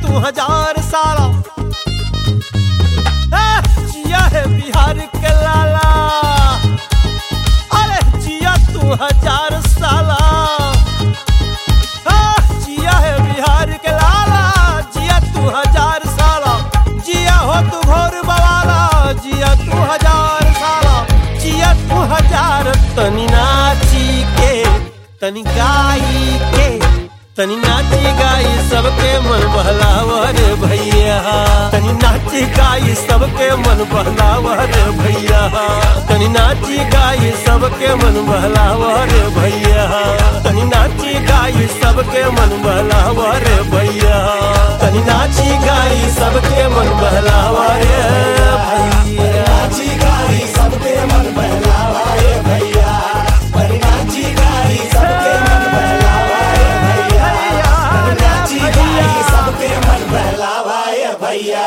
तू 1000 साला। जिया है बिहार के लाला, अरे जिया तू 1000 साला। जिया है बिहार के लाला, जिया तू 1000 साला। जिया हो तू घोर बवाला, जिया तू 1000 साला। जिया तू 1000। तनी नाची के तनी गाई के, तनी नाची गाई सबके मन बहलावा रे भैया। तनी नाची गाई सबके मन बहलावा रे भैया। तनी नाची गाई सबके मन बहलावा रे भैया। तनी नाची गाई सबके मन बहलावा रे भैया। तनी नाची गाई सबके मन बहलावा रे भैया। नाची गाई सबके मन बहलावा रे भैया। नाची गाई सबके मन बहलावा रे भैया। नाची गाई सबके मन बहलावा रे भैया।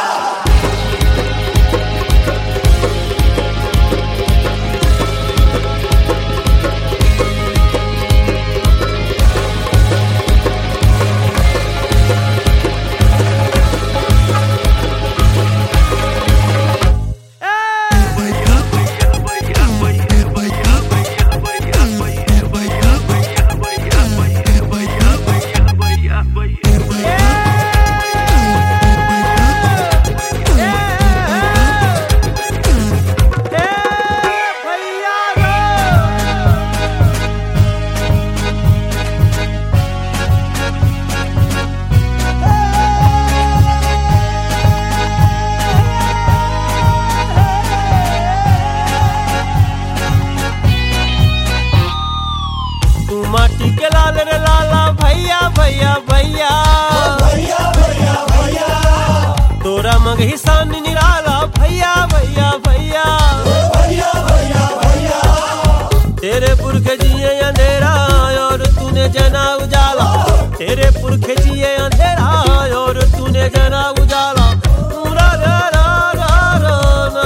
माटी के लाल रे लाला भैया भैया भैया। भैया भैया भैया तोरा मगही सान निराला भैया भैया भैया। भैया भैया भैया तेरे पुरख जिए अंधेरा और तूने जना उजाला। तेरे पुरख जिए अंधेरा और तूने जना उजाला। पूरा रा रा रा रा ना।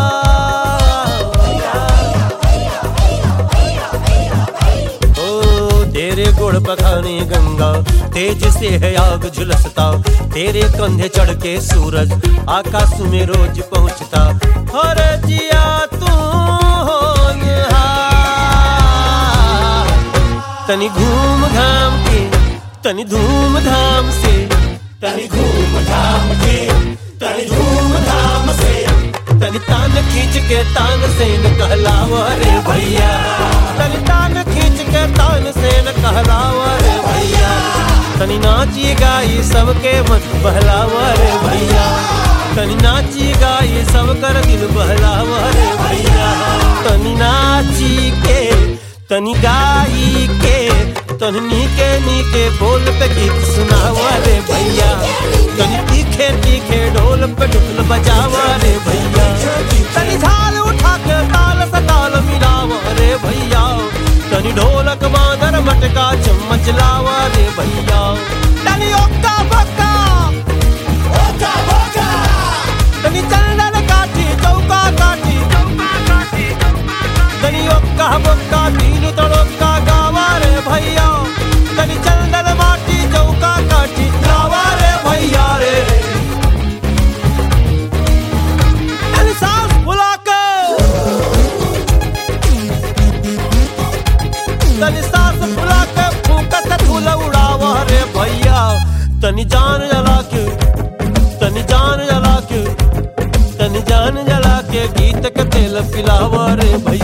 तेरे गुड़ बखाने गंगा तेज से है आग झुलसता। तेरे कंधे चढ़ के सूरज आकाश में रोज पहुंचता। हरे जिया तू हो यहाँ। तनी घूम घाम के तनी धूम धाम से, तनी घूम धाम के तनी धूम धाम से। तनी तान खींच के तान से न कहलावा रे भैया। तनी तान खींच के तान से न कहलावा रे भैया। तनी नाची गाई सबके मन बहलावा रे भैया। तनी नाची गाई सब कर दिल बहलावा रे भैया। तनी नाची के तनी गाई के तनी नीके नीके बोल पे गीत सुनावा रे भैया। तनी तीखे तीखे ढोल पे ढुल बजावा रे भैया। तनी झाल उठा के ताल से ताल मिलावा रे भैया। तनी ढोलक मादर मटका चम्मच लावा रे भैया। तनी ओक्का बक्का ओका बोका तनी चंदन काठी चौका काठी। तनी ओक्का बक्का तीन तड़ोक्का गावा रे भैया। तनी चंदन माटी चौका काठी लावा रे भैया रे। तनी सांस फुला के तनी सांस फुला के फूंका से फूल उड़ावा रे भैया। तनी जान जला के तनी जान जला के तनी जान जला के गीत के तेल पिलावा रे भैया।